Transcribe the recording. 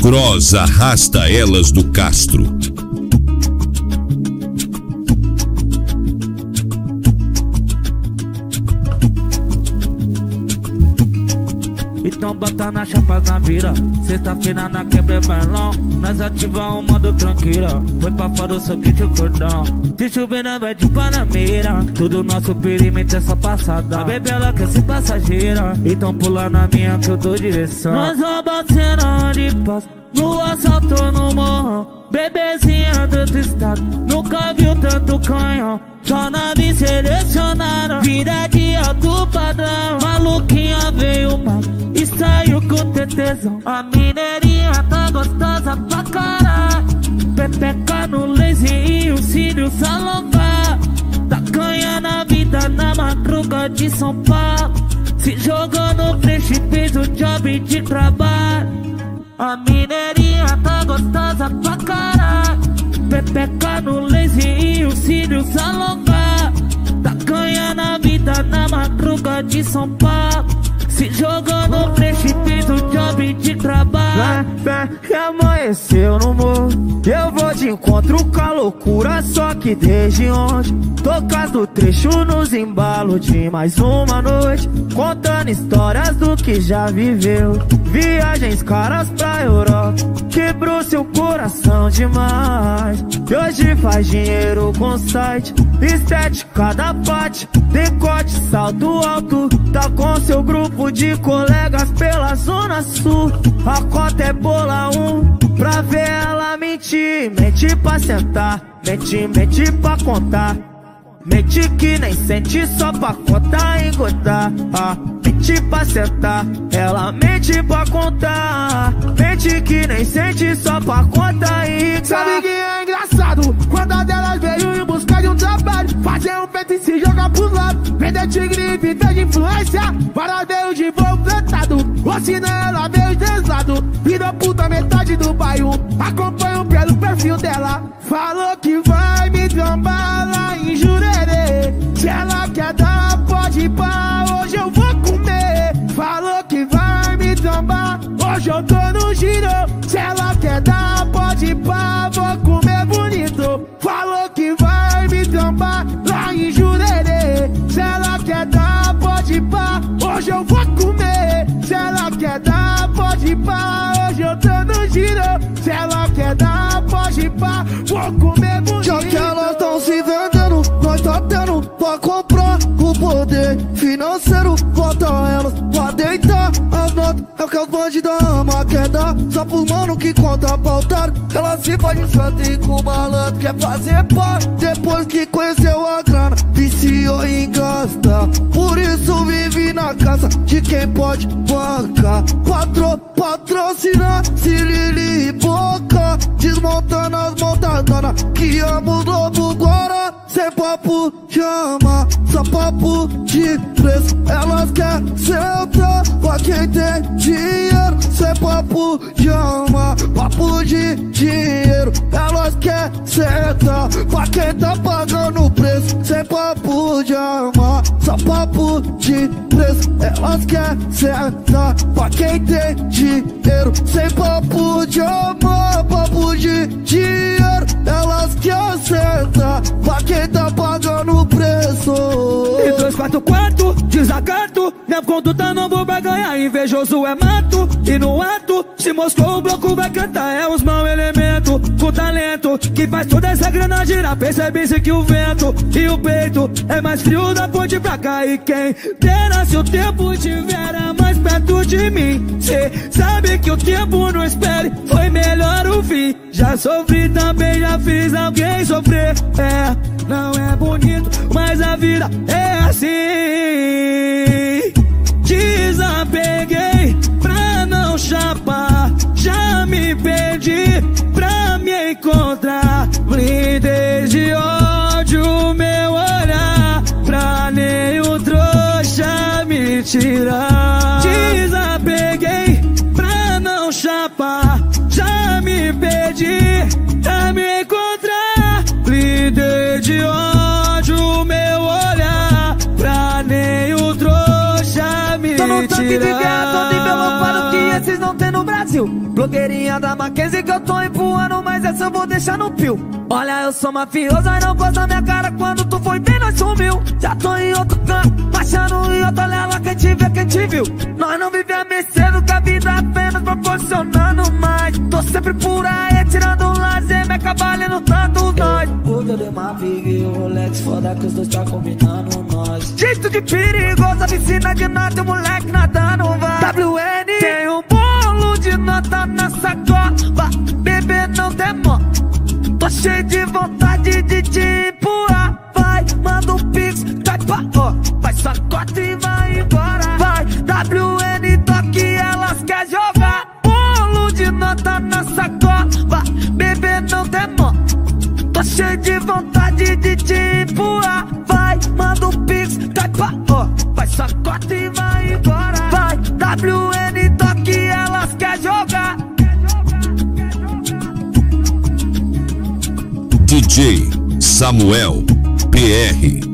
Cross arrasta elas do Castro. Então bota na chapa na vira. Sexta-feira na quebra é bailão. Nós ativa o modo tranquila. Foi pra fora o seu kit o cordão. Se chover não vai de Panamera. Tudo nosso perímetro é só passada. A bebê ela quer ser passageira. Então pula na minha que eu dou direção. Nós rouba a cena de paz. No assalto no morro. Bebezinha do outro estado. Nunca viu tanto canhão. Só nave selecionaram. Vira de alto padrão. Maluquinha veio mal e saiu com tetezão. A mineirinha tá gostosa pra caralho. Pepeca no lazy e o cílio salovar. Tá canha na vida na madruga de São Paulo. Se jogou no frente fez o job de trabalho. A mineirinha tá gostosa pra caralho. Pepeca no lazy e o cílio alongar. Tá canha na vida na madruga de São Paulo. Se jogou no frente fez o job de trabalho. Que amanheceu no morro. Eu vou de encontro com a loucura. Só que desde ontem tocas do trecho nos embalos de mais uma noite. Contando histórias do que já viveu. Viagens caras pra Europa. Quebrou seu coração demais. E hoje faz dinheiro com site. Estética da parte. Decote, salto alto. Tá com seu grupo de colegas pela zona sul. A cota é bola 1. Pra ver ela mentir. Mente pra sentar. Mente pra contar. Mente que nem sente só pra contar e engordar. Mente pra sentar. Ela mente pra contar. Mente que nem sente só pra contar e engordar. Sabe que é engraçado? Quando a delas veio em busca de um trabalho. Fazer um peito e se jogar pros lados. Vender tigre e viver de influência. Para veio de voo plantado. Ou se não ela veio deslado. Virou puta metade do bairro. Acompanho pelo perfil dela. Falou que vai me trombar lá em Jurerê. Se ela quer dar, pode ir pra hoje eu vou comer. Falou que vai me trombar, hoje eu tô no giro. Se ela quer dar, pode ir pra, vou comer bonito. Falou que vai me trombar lá em Jurerê. Se ela quer dar, pode ir pra, hoje eu vou comer. Se ela quer dar, pode ir pra, hoje eu tô no giro. Se ela quer dar, pode ir pra, vou comer bonito. Já que elas tão se vendendo, nós tá tendo pra comprar o poder financeiro. Bota elas pra deitar as notas. É o que os bandidos amam, quer dar só pros mano que conta pautar. Ela se faz de santo e com malandro quer fazer par. Depois que conheceu a grana, viciou em gastar. Por isso vive na casa de quem pode bancar. Patrocinar, se Lili e Boca. Desmontando as montadonas que amo o Lobo Guará. Sem papo de ama, só papo de preço. Elas querem sentar pra quem tem dinheiro. Sem papo de ama, papo de dinheiro. Elas querem sentar pra quem tá pagando o preço. Sem papo de ama, só papo de preço. Elas querem sentar pra quem tem dinheiro. Sem papo de ama, papo de dinheiro. Elas querem sentar pra quem tá pagando o preço. E 2, 4, 4, desacato. Minha conduta não vou pra ganhar. Invejoso é mato. E no ato, se mostrou o bloco vai cantar. É os mau elementos, com talento, que faz toda essa grana girar. Percebe-se que o vento e o peito é mais frio da ponte pra cá. E quem dera se o tempo estivera mais perto de mim. Cê sabe que o tempo não espere, foi melhor o fim. Já sofri também, já fiz alguém sofrer. É, não é bonito, mas a vida é assim. Desapeguei pra não chapar. Já me perdi pra me encontrar. Blindei de ódio meu olhar, pra nenhum trouxa me tirar. Desapeguei pra não chapar. Já me perdi pra me encontrar. Blindei de ódio meu olhar, pra nenhum trouxa me tirar. Tô no tanque de guerra, todo envelopado que esses não tem no Brasil. fuzil. Blogueirinha da Mackenzie que eu tô empurrando, mas essa eu vou deixar no pio. Olha, eu sou mafioso, mas não gosto da minha cara. Quando tu foi bem, nós sumiu. Já tô em outro canto, marchando em outra lela. Quem te vê, quem te viu. Nós não vivemos a mercê do que a vida apenas proporcionando mais. Tô sempre por aí, tirando um lazer, me cavalhando tanto nós. O meu Demar e o Rolex, foda que os dois tá combinando nós. Jeito de perigoso, a piscina de nota, o moleque nadando vai. WN tem um bolo de nota na sacola. Bebê não demora. Tô cheio de vontade de te empurrar. Vai, manda um pix, cai pra ó. Vai sacota e vai embora. Vai, WN toque, elas quer jogar. Bolo de nota na sacola. Vai, bebê não demora. Tô cheio de vontade de te empurrar. Vai, manda um pix, cai pra ó. Vai sacota e vai embora. Vai, WN toque, elas quer jogar. DJ Samuel PR